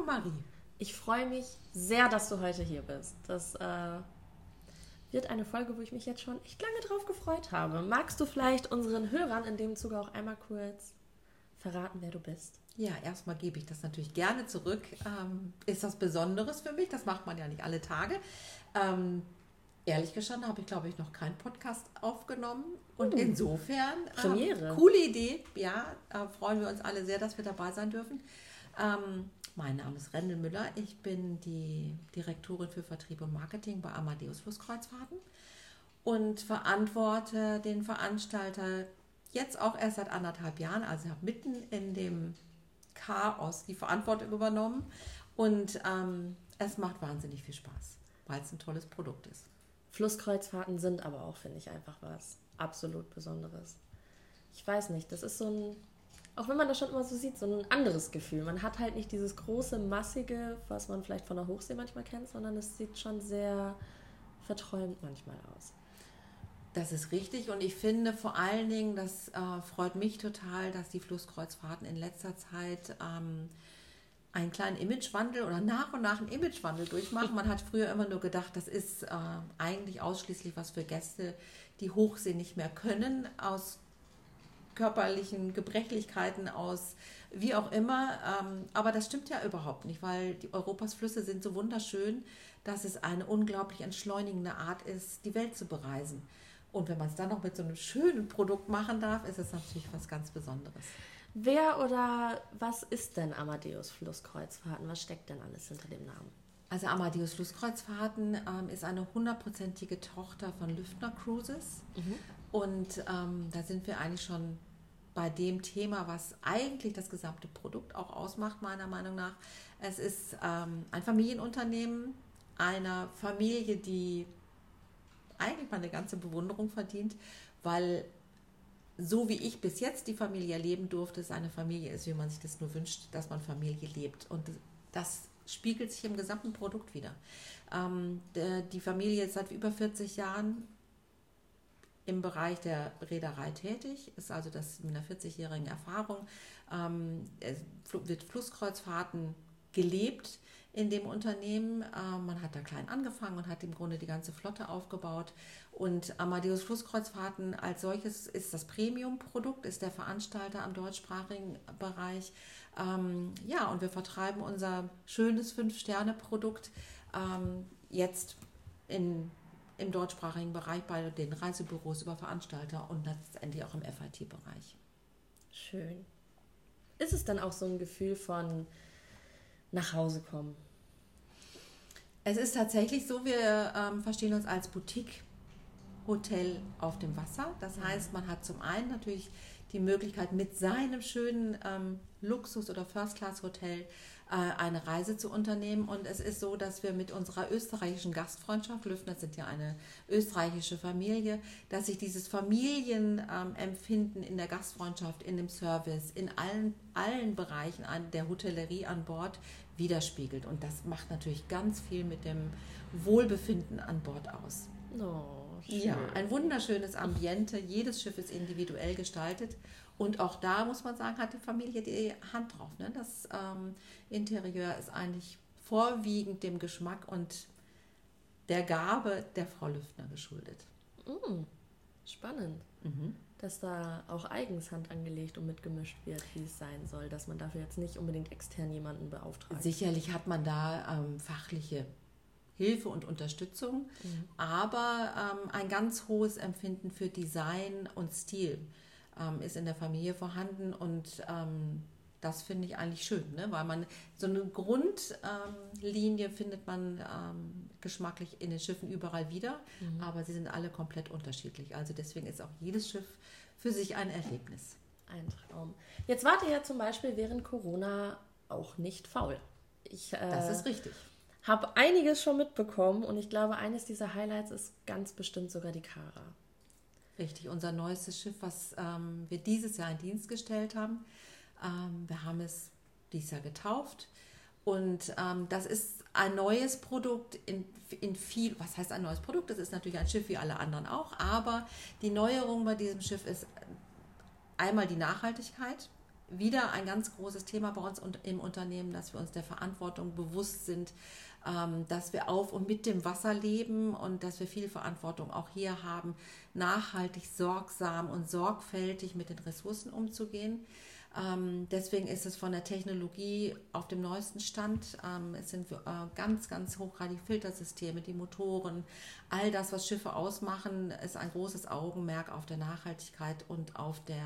Hallo Marie. Ich freue mich sehr, dass du heute hier bist. Das wird eine Folge, wo ich mich jetzt schon echt lange drauf gefreut habe. Magst du vielleicht unseren Hörern in dem Zuge auch einmal kurz verraten, wer du bist? Ja, erstmal gebe ich das natürlich gerne zurück. Ist was Besonderes für mich, das macht man ja nicht alle Tage. Ehrlich gestanden habe ich, glaube ich, noch keinen Podcast aufgenommen. Und insofern, Premiere. Coole Idee. Ja, freuen wir uns alle sehr, dass wir dabei sein dürfen. Mein Name ist Rendel Müller. Ich bin die Direktorin für Vertrieb und Marketing bei Amadeus Flusskreuzfahrten und verantworte den Veranstalter jetzt auch erst seit 1,5 Jahren. Also ich habe mitten in dem Chaos die Verantwortung übernommen und es macht wahnsinnig viel Spaß, weil es ein tolles Produkt ist. Flusskreuzfahrten sind aber auch, finde ich, einfach was absolut Besonderes. Ich weiß nicht, das ist so ein, auch wenn man das schon immer so sieht, so ein anderes Gefühl. Man hat halt nicht dieses große, massige, was man vielleicht von der Hochsee manchmal kennt, sondern es sieht schon sehr verträumt manchmal aus. Das ist richtig und ich finde vor allen Dingen, das freut mich total, dass die Flusskreuzfahrten in letzter Zeit einen kleinen Imagewandel oder nach und nach einen Imagewandel durchmachen. Man hat früher immer nur gedacht, das ist eigentlich ausschließlich was für Gäste, die Hochsee nicht mehr können, aus körperlichen Gebrechlichkeiten, aus wie auch immer. Aber das stimmt ja überhaupt nicht, weil die Europas Flüsse sind so wunderschön, dass es eine unglaublich entschleunigende Art ist, die Welt zu bereisen. Und wenn man es dann noch mit so einem schönen Produkt machen darf, ist es natürlich was ganz Besonderes. Wer oder was ist denn Amadeus Flusskreuzfahrten? Was steckt denn alles hinter dem Namen? Also Amadeus Flusskreuzfahrten ist eine 100%ige Tochter von Lüftner Cruises. Und da sind wir eigentlich schon bei dem Thema, was eigentlich das gesamte Produkt auch ausmacht, meiner Meinung nach. Es ist ein Familienunternehmen einer Familie, die eigentlich meine ganze Bewunderung verdient, weil so wie ich bis jetzt die Familie erleben durfte, es eine Familie ist, wie man sich das nur wünscht, dass man Familie lebt. Und das spiegelt sich im gesamten Produkt wieder. Die Familie ist seit über 40 Jahren im Bereich der Reederei tätig, ist also das mit einer 40-jährigen Erfahrung, wird Flusskreuzfahrten gelebt in dem Unternehmen. Man hat da klein angefangen und hat im Grunde die ganze Flotte aufgebaut. Und Amadeus Flusskreuzfahrten als solches ist das Premium-Produkt, ist der Veranstalter am deutschsprachigen Bereich. Ja, und wir vertreiben unser schönes 5-Sterne-Produkt jetzt im deutschsprachigen Bereich bei den Reisebüros über Veranstalter und letztendlich auch im FIT-Bereich. Schön. Ist es dann auch so ein Gefühl von nach Hause kommen? Es ist tatsächlich so, wir verstehen uns als Boutique-Hotel auf dem Wasser. Das heißt, man hat zum einen natürlich die Möglichkeit, mit seinem schönen Luxus- oder First-Class-Hotel eine Reise zu unternehmen. Und es ist so, dass wir mit unserer österreichischen Gastfreundschaft, Lüftner sind ja eine österreichische Familie, dass sich dieses Familienempfinden in der Gastfreundschaft, in dem Service, in allen Bereichen der Hotellerie an Bord widerspiegelt. Und das macht natürlich ganz viel mit dem Wohlbefinden an Bord aus. Oh, schön. Ja, ein wunderschönes Ambiente. Jedes Schiff ist individuell gestaltet. Und auch da, muss man sagen, hat die Familie die Hand drauf. Ne? Das Interieur ist eigentlich vorwiegend dem Geschmack und der Gabe der Frau Lüftner geschuldet. Spannend. Dass da auch eigens Hand angelegt und mitgemischt wird, wie es sein soll, dass man dafür jetzt nicht unbedingt extern jemanden beauftragt. Sicherlich hat man da fachliche Hilfe und Unterstützung, aber ein ganz hohes Empfinden für Design und Stil ist in der Familie vorhanden und das finde ich eigentlich schön, ne? Weil man so eine Grundlinie findet man geschmacklich in den Schiffen überall wieder, aber sie sind alle komplett unterschiedlich. Also deswegen ist auch jedes Schiff für sich ein Erlebnis. Ein Traum. Jetzt wart ihr ja zum Beispiel während Corona auch nicht faul. Das ist richtig. Habe einiges schon mitbekommen und ich glaube, eines dieser Highlights ist ganz bestimmt sogar die Cara. Richtig, unser neuestes Schiff, was wir dieses Jahr in Dienst gestellt haben. Wir haben es dieses Jahr getauft und das ist ein neues Produkt in viel, was heißt ein neues Produkt? Das ist natürlich ein Schiff wie alle anderen auch, aber die Neuerung bei diesem Schiff ist einmal die Nachhaltigkeit. wieder ein ganz großes Thema bei uns im Unternehmen, dass wir uns der Verantwortung bewusst sind, dass wir auf und mit dem Wasser leben und dass wir viel Verantwortung auch hier haben, nachhaltig, sorgsam und sorgfältig mit den Ressourcen umzugehen. Deswegen ist es von der Technologie auf dem neuesten Stand. Es sind ganz, ganz hochgradige Filtersysteme, die Motoren, all das, was Schiffe ausmachen, ist ein großes Augenmerk auf der Nachhaltigkeit und auf der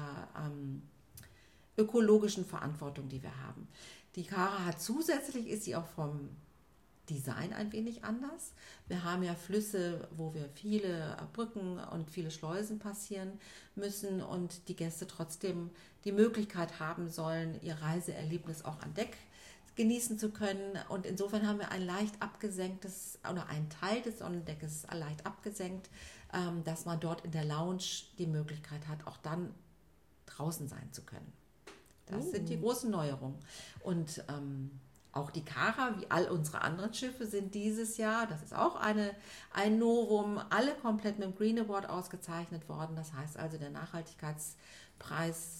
ökologischen Verantwortung, die wir haben. Die Cara hat zusätzlich, ist sie auch vom Design ein wenig anders. Wir haben ja Flüsse, wo wir viele Brücken und viele Schleusen passieren müssen und die Gäste trotzdem die Möglichkeit haben sollen, ihr Reiseerlebnis auch an Deck genießen zu können. Und insofern haben wir ein leicht abgesenktes oder einen Teil des Sonnendeckes leicht abgesenkt, dass man dort in der Lounge die Möglichkeit hat, auch dann draußen sein zu können. Das sind die großen Neuerungen. Und auch die Cara, wie all unsere anderen Schiffe, sind dieses Jahr, das ist auch ein Novum, alle komplett mit dem Green Award ausgezeichnet worden. Das heißt also, der Nachhaltigkeitspreis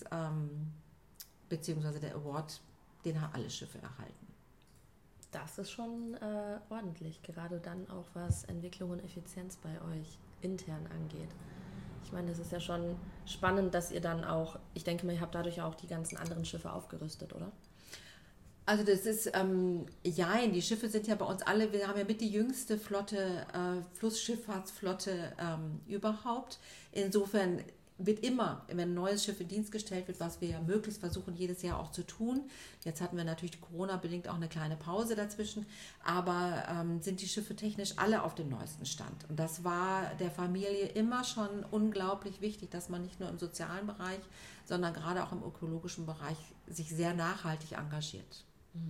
bzw. der Award, den haben alle Schiffe erhalten. Das ist schon ordentlich, gerade dann auch was Entwicklung und Effizienz bei euch intern angeht. Ich meine, es ist ja schon spannend, dass ihr dann auch, ich denke mal, ihr habt dadurch auch die ganzen anderen Schiffe aufgerüstet, oder? Also das ist, die Schiffe sind ja bei uns alle, wir haben ja mit die jüngste Flotte, Flussschifffahrtsflotte überhaupt. Insofern wird immer, wenn ein neues Schiff in Dienst gestellt wird, was wir ja möglichst versuchen, jedes Jahr auch zu tun. Jetzt hatten wir natürlich Corona-bedingt auch eine kleine Pause dazwischen, aber sind die Schiffe technisch alle auf dem neuesten Stand. Und das war der Familie immer schon unglaublich wichtig, dass man nicht nur im sozialen Bereich, sondern gerade auch im ökologischen Bereich sich sehr nachhaltig engagiert.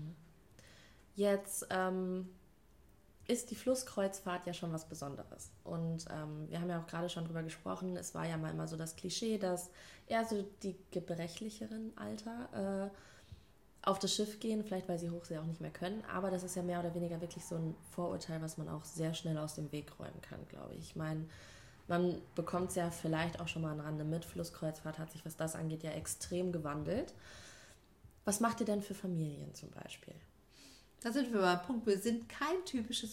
Jetzt ist die Flusskreuzfahrt ja schon was Besonderes. Und wir haben ja auch gerade schon drüber gesprochen, es war ja mal immer so das Klischee, dass eher so die gebrechlicheren Alter auf das Schiff gehen, vielleicht weil sie Hochsee auch nicht mehr können, aber das ist ja mehr oder weniger wirklich so ein Vorurteil, was man auch sehr schnell aus dem Weg räumen kann, glaube ich. Ich meine, man bekommt es ja vielleicht auch schon mal am Rande mit, Flusskreuzfahrt hat sich, was das angeht, ja extrem gewandelt. Was macht ihr denn für Familien zum Beispiel? Da sind wir beim Punkt, wir sind kein typisches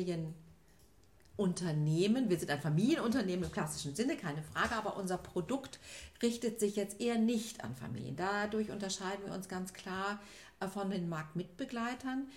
Familienunternehmen. Wir sind ein Familienunternehmen im klassischen Sinne, keine Frage, aber unser Produkt richtet sich jetzt eher nicht an Familien. Dadurch unterscheiden wir uns ganz klar von den Marktmitbegleitern.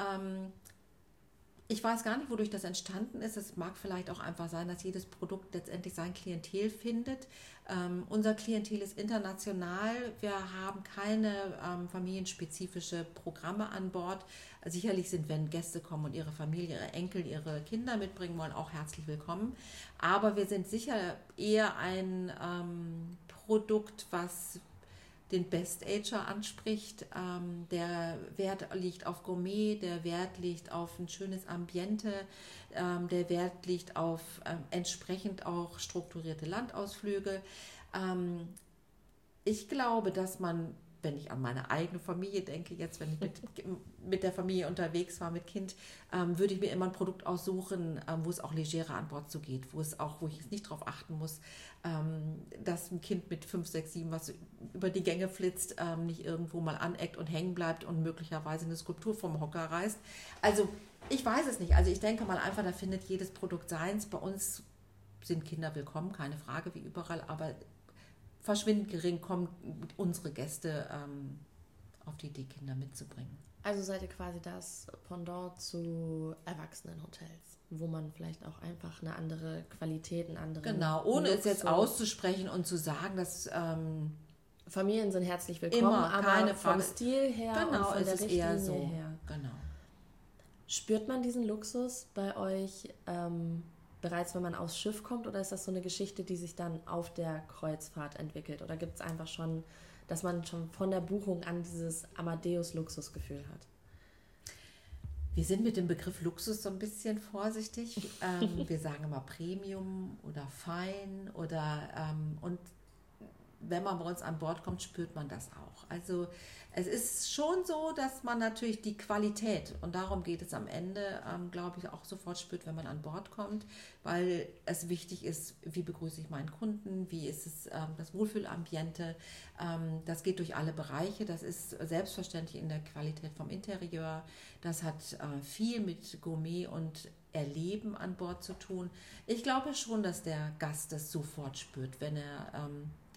Ich weiß gar nicht, wodurch das entstanden ist. Es mag vielleicht auch einfach sein, dass jedes Produkt letztendlich sein Klientel findet. Unser Klientel ist international. Wir haben keine familienspezifische Programme an Bord. Sicherlich sind, wenn Gäste kommen und ihre Familie, ihre Enkel, ihre Kinder mitbringen wollen, auch herzlich willkommen. Aber wir sind sicher eher ein Produkt, was den Best-Ager anspricht. Der Wert liegt auf Gourmet, der Wert liegt auf ein schönes Ambiente, der Wert liegt auf entsprechend auch strukturierte Landausflüge. Ich glaube, dass man, wenn ich an meine eigene Familie denke, jetzt wenn ich mit der Familie unterwegs war, mit Kind, würde ich mir immer ein Produkt aussuchen, wo es auch legerer an Bord zugeht, wo ich jetzt nicht darauf achten muss, dass ein Kind mit 5, 6, 7, was über die Gänge flitzt, nicht irgendwo mal aneckt und hängen bleibt und möglicherweise eine Skulptur vom Hocker reißt. Also ich weiß es nicht. Also ich denke mal einfach, da findet jedes Produkt seins. Bei uns sind Kinder willkommen, keine Frage, wie überall, aber verschwindend gering kommen unsere Gäste auf die Idee, Kinder mitzubringen. Also seid ihr quasi das Pendant zu Erwachsenenhotels, wo man vielleicht auch einfach eine andere Qualität, einen anderen Genau, ohne es jetzt auszusprechen und zu sagen, dass Familien sind herzlich willkommen, immer, aber keine vom Frage. Stil her Genau, und von der es ist Richtlinie eher so. her. Genau. Spürt man diesen Luxus bei euch bereits, wenn man aufs Schiff kommt, oder ist das so eine Geschichte, die sich dann auf der Kreuzfahrt entwickelt? Oder gibt es einfach schon, dass man schon von der Buchung an dieses Amadeus-Luxusgefühl hat? Wir sind mit dem Begriff Luxus so ein bisschen vorsichtig. Wir sagen immer Premium oder Fein oder und wenn man bei uns an Bord kommt, spürt man das auch. Also es ist schon so, dass man natürlich die Qualität, und darum geht es am Ende, glaube ich, auch sofort spürt, wenn man an Bord kommt, weil es wichtig ist, wie begrüße ich meinen Kunden, wie ist es das Wohlfühlambiente. Das geht durch alle Bereiche, das ist selbstverständlich in der Qualität vom Interieur. Das hat viel mit Gourmet und Erleben an Bord zu tun. Ich glaube schon, dass der Gast das sofort spürt, wenn er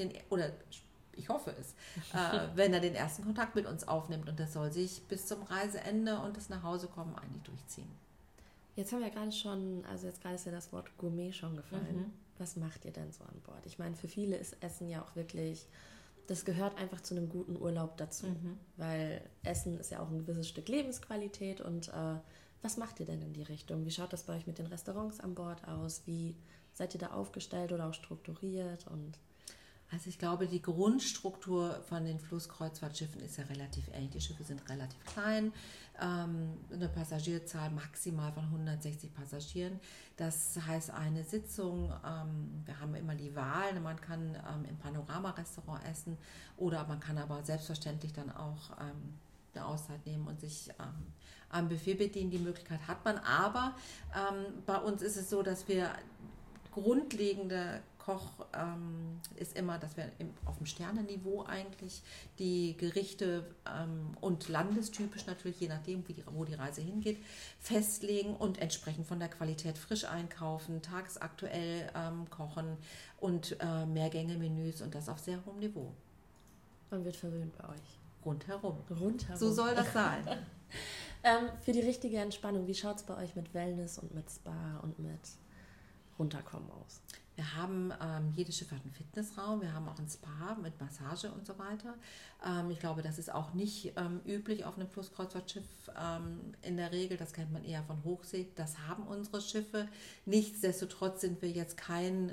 ich hoffe es, wenn er den ersten Kontakt mit uns aufnimmt, und das soll sich bis zum Reiseende und das Nachhausekommen eigentlich durchziehen. Jetzt haben wir gerade schon, also jetzt gerade ist ja das Wort Gourmet schon gefallen. Was macht ihr denn so an Bord? Ich meine, für viele ist Essen ja auch wirklich, das gehört einfach zu einem guten Urlaub dazu, weil Essen ist ja auch ein gewisses Stück Lebensqualität. Und was macht ihr denn in die Richtung? Wie schaut das bei euch mit den Restaurants an Bord aus? Wie seid ihr da aufgestellt oder auch strukturiert? Also ich glaube, die Grundstruktur von den Flusskreuzfahrtschiffen ist ja relativ ähnlich. Die Schiffe sind relativ klein, eine Passagierzahl maximal von 160 Passagieren. Das heißt, eine Sitzung, wir haben immer die Wahl, man kann im Panorama-Restaurant essen, oder man kann aber selbstverständlich dann auch eine Auszeit nehmen und sich am Buffet bedienen. Die Möglichkeit hat man, aber bei uns ist es so, dass wir grundlegende Koch ist immer, dass wir auf dem Sternenniveau eigentlich die Gerichte und landestypisch natürlich, je nachdem, wo die Reise hingeht, festlegen und entsprechend von der Qualität frisch einkaufen, tagesaktuell kochen und Mehrgänge-Menüs, und das auf sehr hohem Niveau. Man wird verwöhnt bei euch. Rundherum. Rundherum. So soll das sein. Für die richtige Entspannung, wie schaut es bei euch mit Wellness und mit Spa und mit Runterkommen aus? Wir haben, jedes Schiff hat einen Fitnessraum, wir haben auch ein Spa mit Massage und so weiter. Ich glaube, das ist auch nicht üblich auf einem Flusskreuzfahrtschiff in der Regel, das kennt man eher von Hochsee. Das haben unsere Schiffe. Nichtsdestotrotz sind wir jetzt kein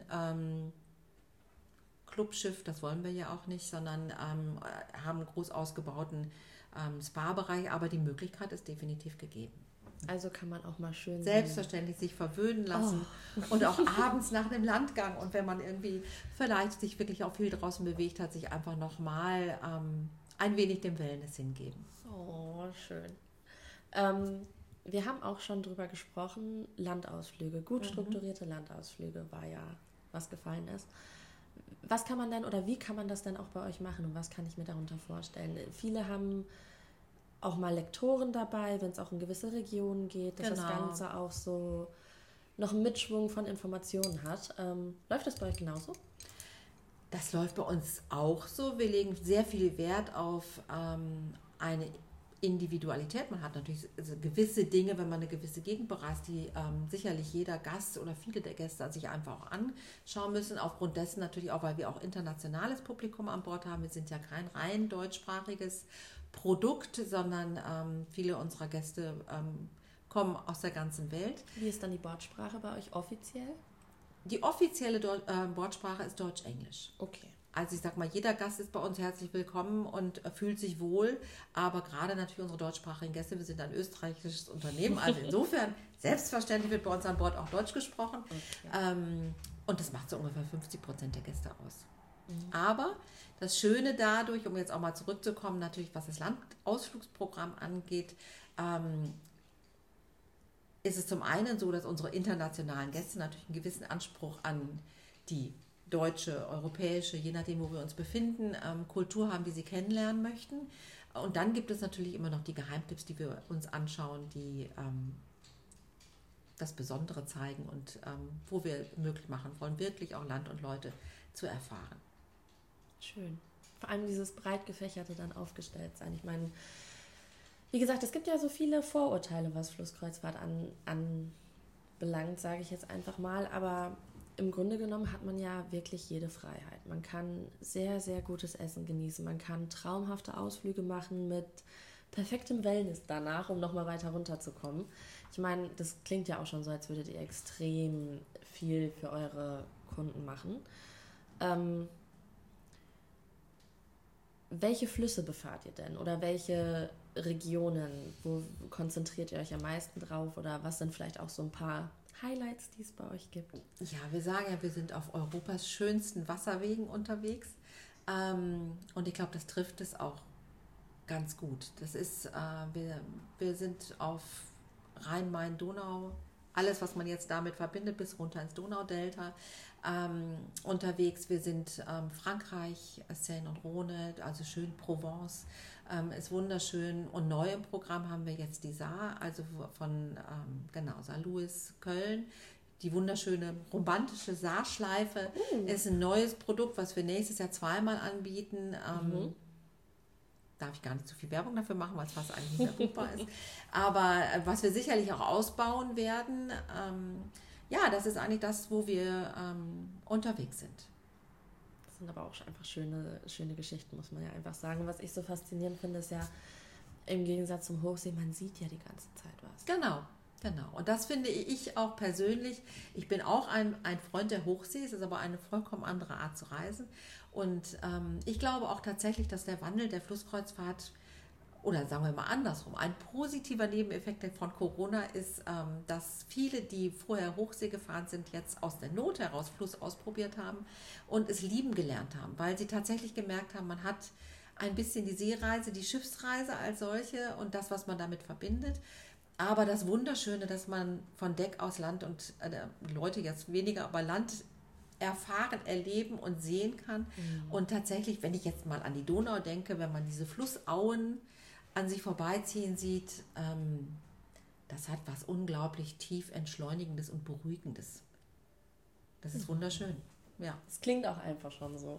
Clubschiff, das wollen wir ja auch nicht, sondern haben einen groß ausgebauten Spa-Bereich, aber die Möglichkeit ist definitiv gegeben. Also kann man auch mal schön selbstverständlich sich verwöhnen lassen und auch abends nach einem Landgang, und wenn man irgendwie vielleicht sich wirklich auch viel draußen bewegt hat, sich einfach nochmal ein wenig dem Wellness hingeben. Oh, schön. Wir haben auch schon drüber gesprochen, Landausflüge, gut strukturierte Landausflüge war ja, was gefallen ist. Was kann man denn oder wie kann man das denn auch bei euch machen und was kann ich mir darunter vorstellen? Viele haben auch mal Lektoren dabei, wenn es auch in gewisse Regionen geht, dass das Ganze auch so noch einen Mitschwung von Informationen hat. Läuft das bei euch genauso? Das läuft bei uns auch so. Wir legen sehr viel Wert auf eine Individualität. Man hat natürlich gewisse Dinge, wenn man eine gewisse Gegend bereist, die sicherlich jeder Gast oder viele der Gäste sich einfach auch anschauen müssen. Aufgrund dessen natürlich auch, weil wir auch internationales Publikum an Bord haben. Wir sind ja kein rein deutschsprachiges Produkt, sondern viele unserer Gäste kommen aus der ganzen Welt. Wie ist dann die Bordsprache bei euch offiziell? Die offizielle Bordsprache ist Deutsch-Englisch. Okay. Also ich sag mal, jeder Gast ist bei uns herzlich willkommen und fühlt sich wohl, aber gerade natürlich unsere deutschsprachigen Gäste, wir sind ein österreichisches Unternehmen, also insofern selbstverständlich wird bei uns an Bord auch Deutsch gesprochen. Okay. Und das macht so ungefähr 50% der Gäste aus. Aber das Schöne dadurch, um jetzt auch mal zurückzukommen, natürlich was das Landausflugsprogramm angeht, ist es zum einen so, dass unsere internationalen Gäste natürlich einen gewissen Anspruch an die deutsche, europäische, je nachdem, wo wir uns befinden, Kultur haben, die sie kennenlernen möchten. Und dann gibt es natürlich immer noch die Geheimtipps, die wir uns anschauen, die das Besondere zeigen und wo wir möglich machen wollen, wirklich auch Land und Leute zu erfahren. Schön. Vor allem dieses breit gefächerte dann aufgestellt sein. Ich meine, wie gesagt, es gibt ja so viele Vorurteile, was Flusskreuzfahrt anbelangt, sage ich jetzt einfach mal, aber im Grunde genommen hat man ja wirklich jede Freiheit. Man kann sehr, sehr gutes Essen genießen, man kann traumhafte Ausflüge machen mit perfektem Wellness danach, um nochmal weiter runterzukommen. Ich meine, das klingt ja auch schon so, als würdet ihr extrem viel für eure Kunden machen. Welche Flüsse befahrt ihr denn oder welche Regionen, wo konzentriert ihr euch am meisten drauf oder was sind vielleicht auch so ein paar Highlights, die es bei euch gibt? Ja, wir sagen ja, wir sind auf Europas schönsten Wasserwegen unterwegs. Und ich glaube, das trifft es auch ganz gut. Das ist, wir sind auf Rhein-Main-Donau, alles, was man jetzt damit verbindet, bis runter ins Donaudelta unterwegs. Wir sind Frankreich, Seine und Rhône, also schön Provence, ist wunderschön. Und neu im Programm haben wir jetzt die Saar, also von Saarlouis, Köln. Die wunderschöne romantische Saarschleife ist ein neues Produkt, was wir nächstes Jahr zweimal anbieten. Darf ich gar nicht so viel Werbung dafür machen, weil es fast eigentlich nicht mehr buchbar ist. Aber was wir sicherlich auch ausbauen werden, das ist eigentlich das, wo wir unterwegs sind. Das sind aber auch einfach schöne Geschichten, muss man ja einfach sagen. Was ich so faszinierend finde, ist ja im Gegensatz zum Hochsee, man sieht ja die ganze Zeit was. Genau. Und das finde ich auch persönlich. Ich bin auch ein Freund der Hochsee, es ist aber eine vollkommen andere Art zu reisen. Und ich glaube auch tatsächlich, dass der Wandel der Flusskreuzfahrt, oder sagen wir mal andersrum, ein positiver Nebeneffekt von Corona ist, dass viele, die vorher Hochsee gefahren sind, jetzt aus der Not heraus Fluss ausprobiert haben und es lieben gelernt haben, weil sie tatsächlich gemerkt haben, man hat ein bisschen die Seereise, die Schiffsreise als solche und das, was man damit verbindet. Aber das Wunderschöne, dass man von Deck aus Land und Leute jetzt weniger, aber Land erfahren, erleben und sehen kann. Und tatsächlich, wenn ich jetzt mal an die Donau denke, wenn man diese Flussauen an sich vorbeiziehen sieht, das hat was unglaublich tief Entschleunigendes und Beruhigendes. Das ist wunderschön. Ja. Es klingt auch einfach schon so.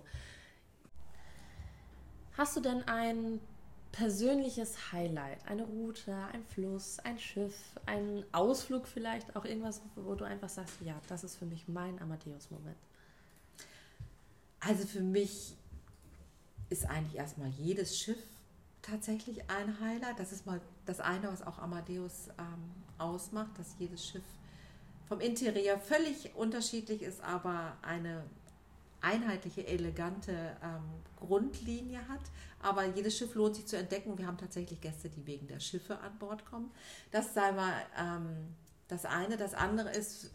Hast du denn ein persönliches Highlight, eine Route, ein Fluss, ein Schiff, ein Ausflug vielleicht, auch irgendwas, wo du einfach sagst, ja, das ist für mich mein Amadeus-Moment? Also für mich ist eigentlich erstmal jedes Schiff tatsächlich ein Highlight. Das ist mal das eine, was auch Amadeus ausmacht, dass jedes Schiff vom Interieur völlig unterschiedlich ist, aber eine einheitliche, elegante Grundlinie hat. Aber jedes Schiff lohnt sich zu entdecken. Wir haben tatsächlich Gäste, die wegen der Schiffe an Bord kommen. Das sei mal das eine. Das andere ist,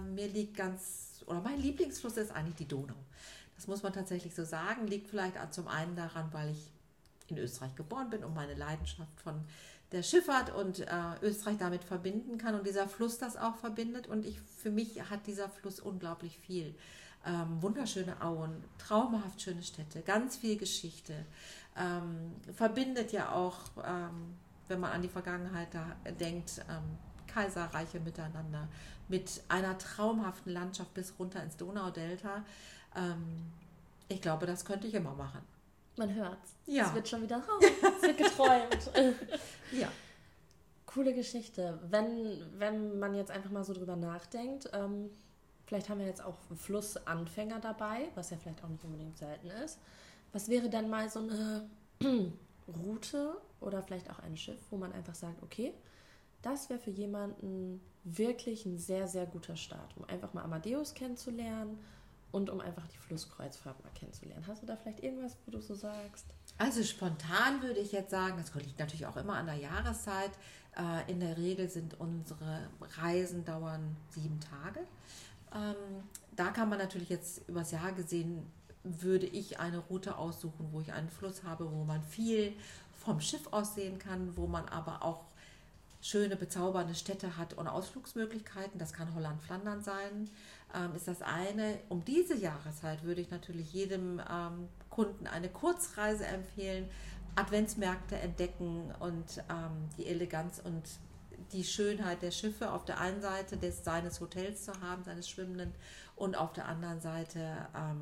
mein Lieblingsfluss ist eigentlich die Donau. Das muss man tatsächlich so sagen. Liegt vielleicht zum einen daran, weil ich in Österreich geboren bin und meine Leidenschaft von der Schifffahrt und Österreich damit verbinden kann und dieser Fluss das auch verbindet. Und für mich hat dieser Fluss unglaublich viel. Wunderschöne Auen, traumhaft schöne Städte, ganz viel Geschichte. Verbindet ja auch, wenn man an die Vergangenheit denkt, Kaiserreiche miteinander, mit einer traumhaften Landschaft bis runter ins Donaudelta. Ich glaube, das könnte ich immer machen. Man hört's. Ja. Es wird schon wieder, es wird geträumt. Ja. Coole Geschichte. Wenn man jetzt einfach mal so drüber nachdenkt, vielleicht haben wir jetzt auch Flussanfänger dabei, was ja vielleicht auch nicht unbedingt selten ist. Was wäre dann mal so eine Route oder vielleicht auch ein Schiff, wo man einfach sagt, okay, das wäre für jemanden wirklich ein sehr, sehr guter Start, um einfach mal Amadeus kennenzulernen und um einfach die Flusskreuzfahrt mal kennenzulernen. Hast du da vielleicht irgendwas, wo du so sagst? Also spontan würde ich jetzt sagen, das liegt natürlich auch immer an der Jahreszeit. In der Regel sind unsere Reisen dauern 7 Tage. Da kann man natürlich jetzt übers Jahr gesehen, würde ich eine Route aussuchen, wo ich einen Fluss habe, wo man viel vom Schiff aus sehen kann, wo man aber auch schöne, bezaubernde Städte hat und Ausflugsmöglichkeiten. Das kann Holland-Flandern sein, ist das eine. Um diese Jahreszeit würde ich natürlich jedem Kunden eine Kurzreise empfehlen, Adventsmärkte entdecken und die Eleganz und die Schönheit der Schiffe auf der einen Seite seines Hotels zu haben, seines Schwimmenden, und auf der anderen Seite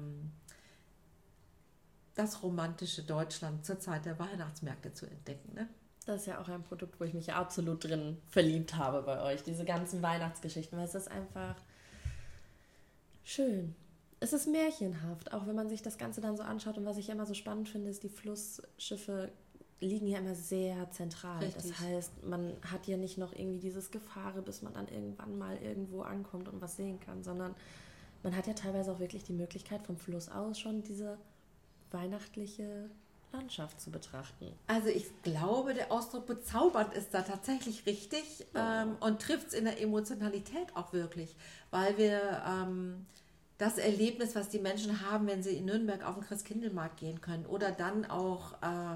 das romantische Deutschland zur Zeit der Weihnachtsmärkte zu entdecken. Ne? Das ist ja auch ein Produkt, wo ich mich ja absolut drin verliebt habe bei euch. Diese ganzen Weihnachtsgeschichten, weil es ist einfach schön. Es ist märchenhaft, auch wenn man sich das Ganze dann so anschaut. Und was ich immer so spannend finde, ist, die Flussschiffe liegen ja immer sehr zentral. Richtig. Das heißt, man hat ja nicht noch irgendwie dieses Gefahre, bis man dann irgendwann mal irgendwo ankommt und was sehen kann, sondern man hat ja teilweise auch wirklich die Möglichkeit, vom Fluss aus schon diese weihnachtliche Landschaft zu betrachten. Also ich glaube, der Ausdruck bezaubernd ist da tatsächlich richtig und trifft es in der Emotionalität auch wirklich, weil wir das Erlebnis, was die Menschen haben, wenn sie in Nürnberg auf den Christkindlmarkt gehen können oder dann auch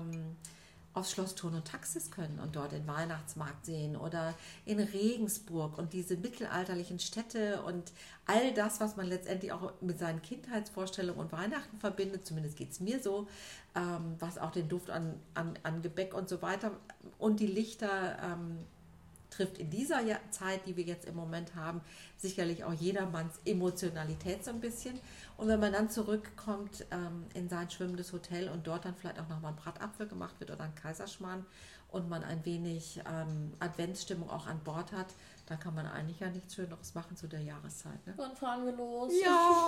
aufs Schloss Thurn und Taxis können und dort den Weihnachtsmarkt sehen oder in Regensburg und diese mittelalterlichen Städte und all das, was man letztendlich auch mit seinen Kindheitsvorstellungen und Weihnachten verbindet, zumindest geht es mir so, was auch den Duft an Gebäck und so weiter und die Lichter trifft in dieser Zeit, die wir jetzt im Moment haben, sicherlich auch jedermanns Emotionalität so ein bisschen. Und wenn man dann zurückkommt in sein schwimmendes Hotel und dort dann vielleicht auch nochmal ein Bratapfel gemacht wird oder ein Kaiserschmarrn und man ein wenig Adventsstimmung auch an Bord hat, dann kann man eigentlich ja nichts Schöneres machen zu der Jahreszeit. Ne? Wann fahren wir los? Ja!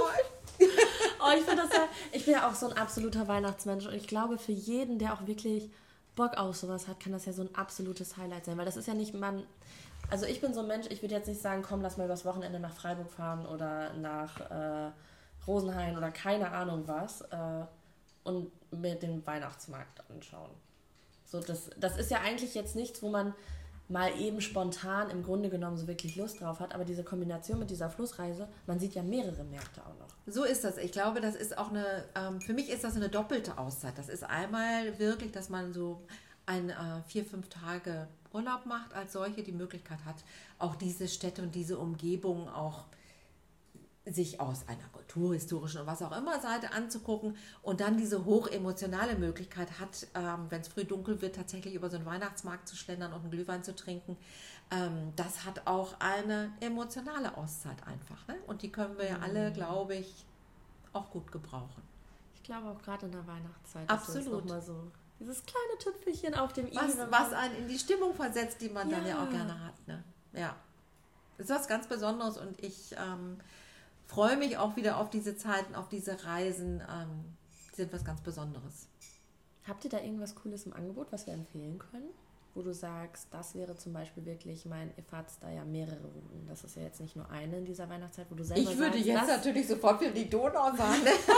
Oh, ich finde das ja, ich bin ja auch so ein absoluter Weihnachtsmensch und ich glaube, für jeden, der auch wirklich Bock auf sowas hat, kann das ja so ein absolutes Highlight sein, weil das ist ja nicht, also ich bin so ein Mensch, ich würde jetzt nicht sagen, komm, lass mal übers Wochenende nach Freiburg fahren oder nach Rosenheim oder keine Ahnung was und mir den Weihnachtsmarkt anschauen. So, das ist ja eigentlich jetzt nichts, wo man mal eben spontan im Grunde genommen so wirklich Lust drauf hat, aber diese Kombination mit dieser Flussreise, man sieht ja mehrere Märkte auch noch. So ist das. Ich glaube, das ist auch für mich ist das eine doppelte Auszeit. Das ist einmal wirklich, dass man so 4-5 Tage Urlaub macht, als solche die Möglichkeit hat, auch diese Städte und diese Umgebung auch sich aus einer kulturhistorischen und was auch immer Seite anzugucken und dann diese hochemotionale Möglichkeit hat, wenn es früh dunkel wird, tatsächlich über so einen Weihnachtsmarkt zu schlendern und einen Glühwein zu trinken. Das hat auch eine emotionale Auszeit einfach. Ne? Und die können wir ja alle, glaube ich, auch gut gebrauchen. Ich glaube auch gerade in der Weihnachtszeit. Absolut. Ist das nochmal so dieses kleine Tüpfelchen auf dem i. Was einen in die Stimmung versetzt, die man dann ja auch gerne hat. Ne? Ja, das ist was ganz Besonderes und ich freue mich auch wieder auf diese Zeiten, auf diese Reisen. Die sind was ganz Besonderes. Habt ihr da irgendwas Cooles im Angebot, was wir empfehlen können? Wo du sagst, das wäre zum Beispiel wirklich, ihr fahrt da ja mehrere Routen. Das ist ja jetzt nicht nur eine in dieser Weihnachtszeit, wo du selber Ich würde sagst, jetzt natürlich sofort für die Donau sagen.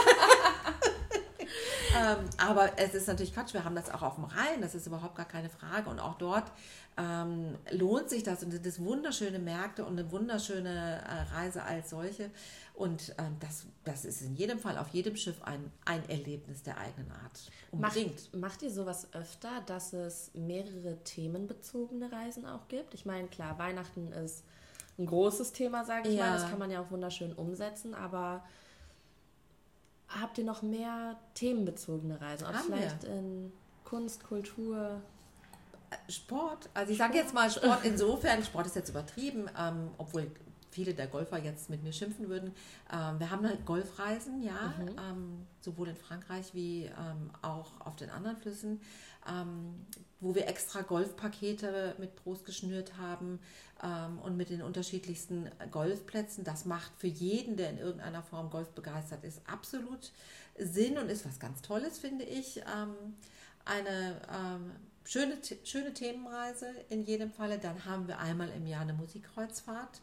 Aber es ist natürlich Quatsch, wir haben das auch auf dem Rhein, das ist überhaupt gar keine Frage. Und auch dort lohnt sich das und das sind wunderschöne Märkte und eine wunderschöne Reise als solche. Und das ist in jedem Fall auf jedem Schiff ein Erlebnis der eigenen Art. Unbedingt. Macht ihr sowas öfter, dass es mehrere themenbezogene Reisen auch gibt? Ich meine, klar, Weihnachten ist ein großes Thema, sage ich mal. Das kann man ja auch wunderschön umsetzen, aber habt ihr noch mehr themenbezogene Reisen? Auch vielleicht in Kunst, Kultur? Sport. Also ich sage jetzt mal Sport insofern, Sport ist jetzt übertrieben, obwohl viele der Golfer jetzt mit mir schimpfen würden. Wir haben halt Golfreisen, ja, sowohl in Frankreich wie auch auf den anderen Flüssen, wo wir extra Golfpakete mit Prost geschnürt haben und mit den unterschiedlichsten Golfplätzen. Das macht für jeden, der in irgendeiner Form Golf begeistert ist, absolut Sinn und ist was ganz Tolles, finde ich. Eine schöne Themenreise in jedem Falle. Dann haben wir einmal im Jahr eine Musikkreuzfahrt.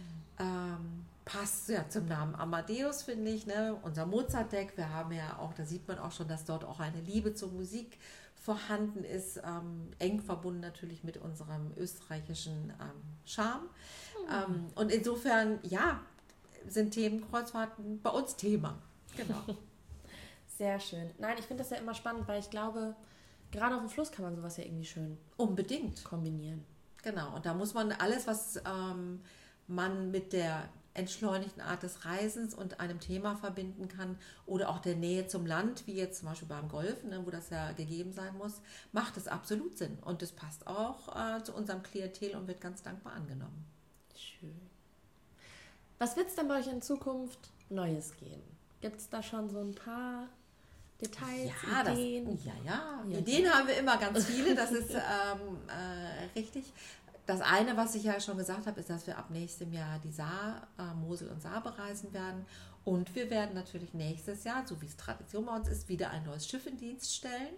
Passt ja zum Namen Amadeus, finde ich. Ne? Unser Mozart-Deck. Wir haben ja auch, da sieht man auch schon, dass dort auch eine Liebe zur Musik vorhanden ist. Eng verbunden natürlich mit unserem österreichischen Charme. Und insofern, ja, sind Themenkreuzfahrten bei uns Thema. Genau. Sehr schön. Nein, ich finde das ja immer spannend, weil ich glaube, gerade auf dem Fluss kann man sowas ja irgendwie schön unbedingt kombinieren. Genau, und da muss man alles, was man mit der entschleunigten Art des Reisens und einem Thema verbinden kann oder auch der Nähe zum Land, wie jetzt zum Beispiel beim Golfen, ne, wo das ja gegeben sein muss, macht es absolut Sinn. Und das passt auch zu unserem Klientel und wird ganz dankbar angenommen. Schön. Was wird es denn bei euch in Zukunft Neues geben? Gibt es da schon so ein paar Details, Ideen? Ja. Ideen haben wir immer ganz viele, das ist richtig. Das eine, was ich ja schon gesagt habe, ist, dass wir ab nächstem Jahr die Saar, Mosel und Saar bereisen werden. Und wir werden natürlich nächstes Jahr, so wie es Tradition bei uns ist, wieder ein neues Schiff in Dienst stellen.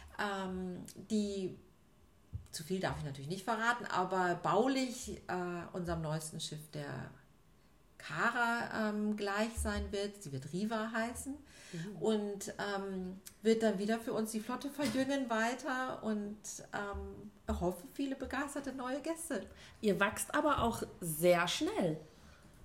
Die, zu viel darf ich natürlich nicht verraten, aber baulich unserem neuesten Schiff, der Kara, gleich sein wird. Sie wird Riva heißen. Und wird dann wieder für uns die Flotte verjüngen weiter und hoffe, viele begeisterte neue Gäste. Ihr wächst aber auch sehr schnell.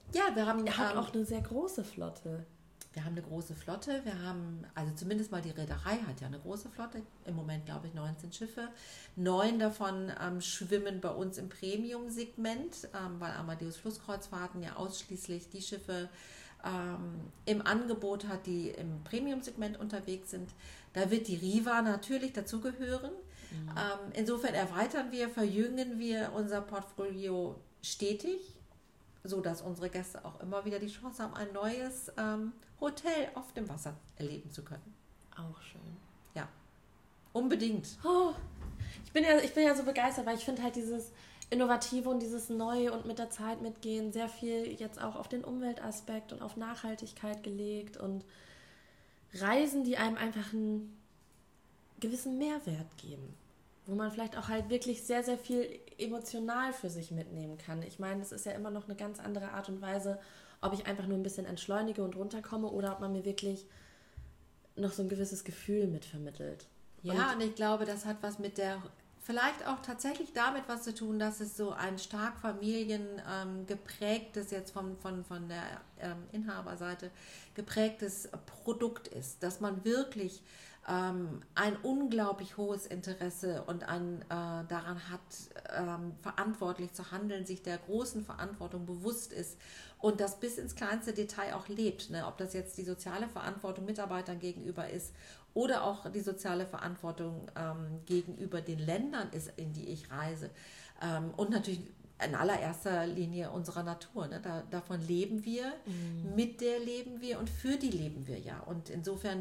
Ja, wir haben... Ihr habt auch eine sehr große Flotte. Wir haben eine große Flotte. Wir haben, also zumindest mal die Reederei hat ja eine große Flotte. Im Moment, glaube ich, 19 Schiffe. 9 davon schwimmen bei uns im Premium-Segment, weil Amadeus Flusskreuzfahrten ja ausschließlich die Schiffe im Angebot hat, die im Premium-Segment unterwegs sind. Da wird die Riva natürlich dazugehören. Insofern erweitern wir, verjüngen wir unser Portfolio stetig, so dass unsere Gäste auch immer wieder die Chance haben, ein neues Hotel auf dem Wasser erleben zu können. Auch schön. Ja, unbedingt. Oh, ich bin ja so begeistert, weil ich finde halt dieses Innovative und dieses Neue und mit der Zeit mitgehen sehr viel jetzt auch auf den Umweltaspekt und auf Nachhaltigkeit gelegt und Reisen, die einem einfach einen gewissen Mehrwert geben, wo man vielleicht auch halt wirklich sehr, sehr viel emotional für sich mitnehmen kann. Ich meine, es ist ja immer noch eine ganz andere Art und Weise, ob ich einfach nur ein bisschen entschleunige und runterkomme oder ob man mir wirklich noch so ein gewisses Gefühl mitvermittelt. Ja, und ich glaube, das hat was mit der, vielleicht auch tatsächlich damit was zu tun, dass es so ein stark familiengeprägtes, jetzt von der Inhaberseite geprägtes Produkt ist, dass man wirklich ein unglaublich hohes Interesse und daran hat, verantwortlich zu handeln, sich der großen Verantwortung bewusst ist und das bis ins kleinste Detail auch lebt. Ne? Ob das jetzt die soziale Verantwortung Mitarbeitern gegenüber ist oder auch die soziale Verantwortung gegenüber den Ländern ist, in die ich reise. Und natürlich in allererster Linie unserer Natur. Ne? Davon leben wir, mit der leben wir und für die leben wir ja. Und insofern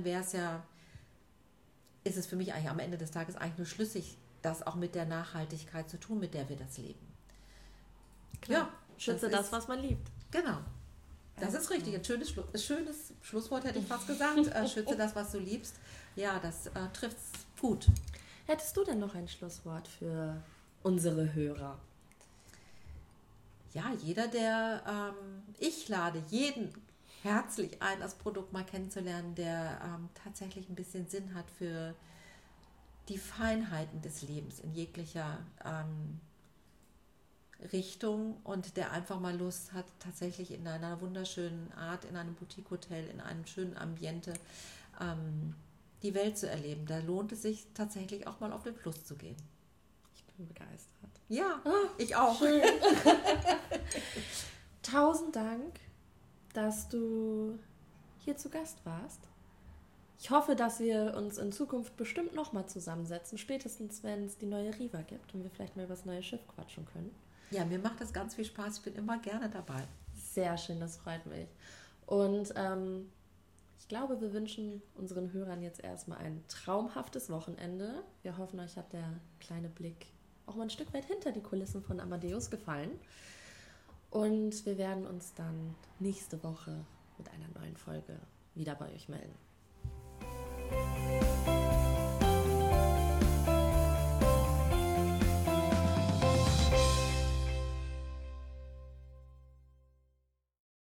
ist es für mich eigentlich am Ende des Tages eigentlich nur schlüssig, das auch mit der Nachhaltigkeit zu tun, mit der wir das leben. Klar. Ja, schütze das, was man liebt. Genau. Das ist richtig. Ein schönes Schlusswort hätte ich fast gesagt. Schütze das, was du liebst. Ja, das trifft es gut. Hättest du denn noch ein Schlusswort für unsere Hörer? Ja, ich lade jeden herzlich ein, das Produkt mal kennenzulernen, der tatsächlich ein bisschen Sinn hat für die Feinheiten des Lebens in jeglicher Richtung und der einfach mal Lust hat, tatsächlich in einer wunderschönen Art, in einem Boutique-Hotel, in einem schönen Ambiente die Welt zu erleben. Da lohnt es sich tatsächlich auch mal auf den Fluss zu gehen. Ich bin begeistert. Ja, ich auch. Schön. 1000 Dank, dass du hier zu Gast warst. Ich hoffe, dass wir uns in Zukunft bestimmt nochmal zusammensetzen, spätestens wenn es die neue Riva gibt und wir vielleicht mal über das neue Schiff quatschen können. Ja, mir macht das ganz viel Spaß. Ich bin immer gerne dabei. Sehr schön, das freut mich. Und ich glaube, wir wünschen unseren Hörern jetzt erstmal ein traumhaftes Wochenende. Wir hoffen, euch hat der kleine Blick auch mal ein Stück weit hinter die Kulissen von Amadeus gefallen. Und wir werden uns dann nächste Woche mit einer neuen Folge wieder bei euch melden.